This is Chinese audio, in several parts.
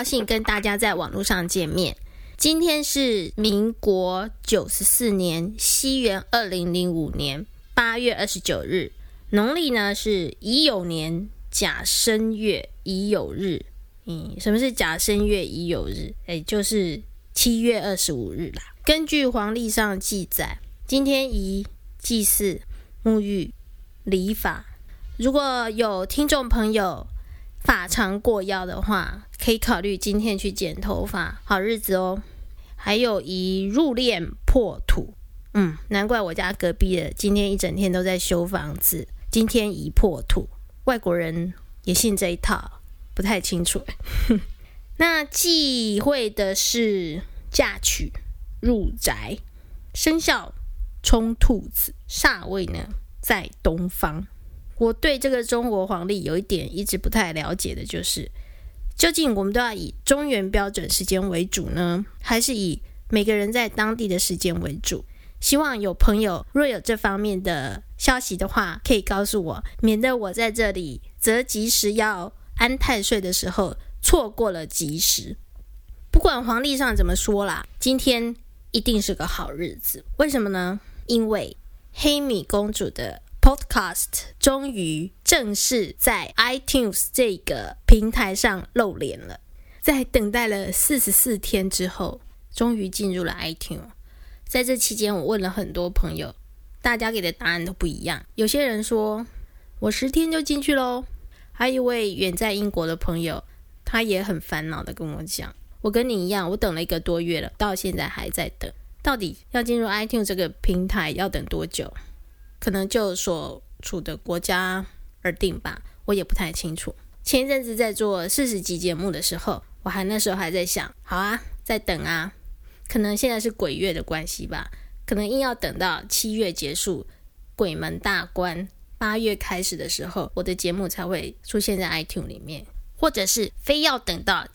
兴跟大家在网络上见面。今天是民国94年西元2005年8月29日，农历呢是乙酉年甲申月乙酉日。什么是甲申月乙酉日？就是7月25日啦。根据黄历上记载，今天宜祭祀、沐浴、理发。如果有听众朋友发长过腰的话，可以考虑今天去剪头发，好日子哦。还有宜入殓破土，难怪我家隔壁的今天一整天都在修房子，今天宜破土。外国人也信这一套，不太清楚。那忌讳的是嫁娶、入宅，生肖冲兔子，煞位呢在东方。我对这个中国黄历有一点一直不太了解的就是，究竟我们都要以中原标准时间为主呢，还是以每个人在当地的时间为主？希望有朋友若有这方面的消息的话，可以告诉我，免得我在这里择吉时要安太岁的时候错过了吉时。不管黄历上怎么说啦，今天一定是个好日子。为什么呢？因为黑米公主的 Podcast 终于正式在 iTunes 这个平台上露脸了。在等待了44天之后，终于进入了 iTunes。 在这期间我问了很多朋友，大家给的答案都不一样。有些人说我10天就进去咯，还有一位远在英国的朋友，他也很烦恼的跟我讲，我跟你一样，我等了1个多月了，到现在还在等。到底要进入 iTunes 这个平台要等多久？可能就所处的国家而定吧，我也不太清楚。前一阵子在做40集节目的时候，那时候还在想，好啊，在等啊。可能现在是鬼月的关系吧，可能硬要等到7月结束，鬼门大关，8月开始的时候，我的节目才会出现在 iTunes 里面。或者是非要等到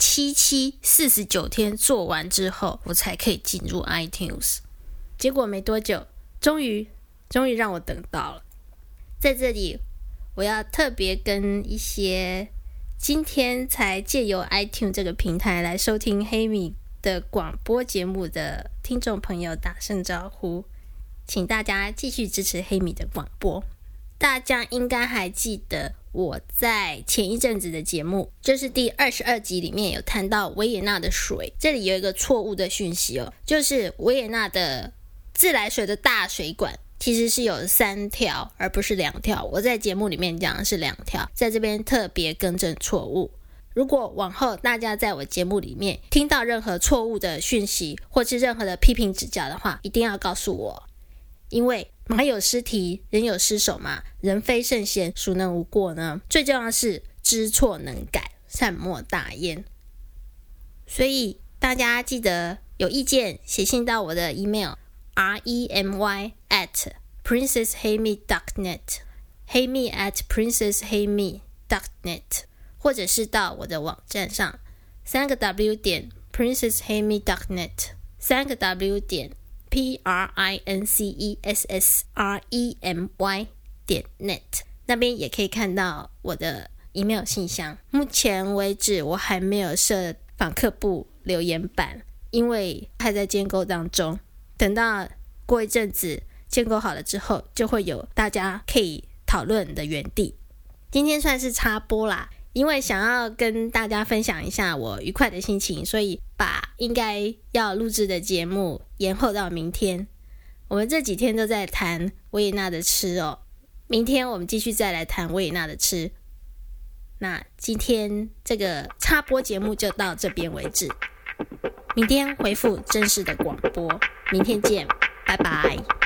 49天做完之后，我才可以进入 iTunes。 结果没多久，终于让我等到了。在这里我要特别跟一些今天才借由 iTunes 这个平台来收听黑米的广播节目的听众朋友打声招呼，请大家继续支持黑米的广播。大家应该还记得我在前一阵子的节目，就是第22集里面有谈到维也纳的水，这里有一个错误的讯息哦，就是维也纳的自来水的大水管其实是有3条而不是2条，我在节目里面讲的是2条，在这边特别更正错误。如果往后大家在我节目里面听到任何错误的讯息或是任何的批评指教的话，一定要告诉我，因为马有失蹄，人有失手嘛，人非圣贤，孰能无过呢？最重要的是知错能改，善莫大焉。所以大家记得有意见写信到我的 email remy@princesshayme.net hayme@princesshayme.net 或者是到我的网站上3w.princesshayme.net3w.princessremy.net 那边也可以看到我的 email 信箱。目前为止我还没有设访客部留言板，因为还在建构当中，等到过一阵子建构好了之后，就会有大家可以讨论的原地。今天算是插播啦，因为想要跟大家分享一下我愉快的心情，所以把应该要录制的节目延后到明天。我们这几天都在谈维也纳的吃哦，明天我们继续再来谈维也纳的吃。那今天这个插播节目就到这边为止，明天回复正式的广播，明天见，拜拜。